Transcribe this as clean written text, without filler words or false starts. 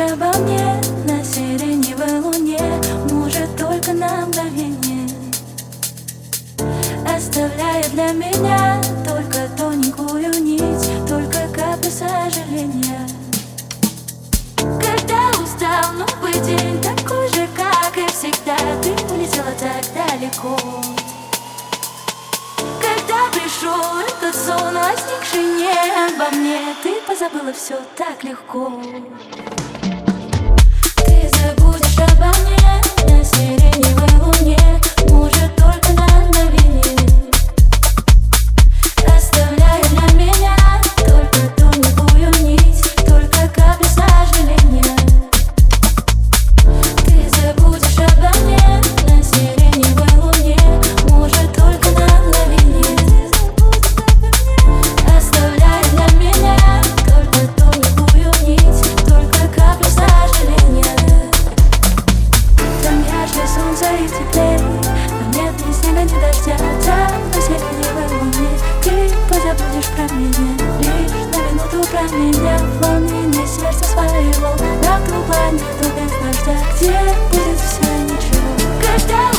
обо мне на сиреневой луне, может, только на мгновение, оставляя для меня только тоненькую нить, только каплю сожаления. Когда устал новый день, такой же, как и всегда, ты улетела так далеко. Когда пришел этот сон, возникший не обо мне, ты позабыла все так легко. Ты забудешь обо мне на сиреневой луне, может, только на мгновение, оставляя для меня только тоненькую нить, только каплю сожаления. Ты забудешь обо мне на сиреневой луне, может, только на мгновение, оставляя для меня только тоненькую нить, только каплю сожаления. Там ярче солнца и теплее, там нет ни снега, ни дождя. Там на сиреневой луне ты позабудешь про меня, лишь на минуту променяв волнение сердца своего на ту планету без дождя, где будет все ничего. Когда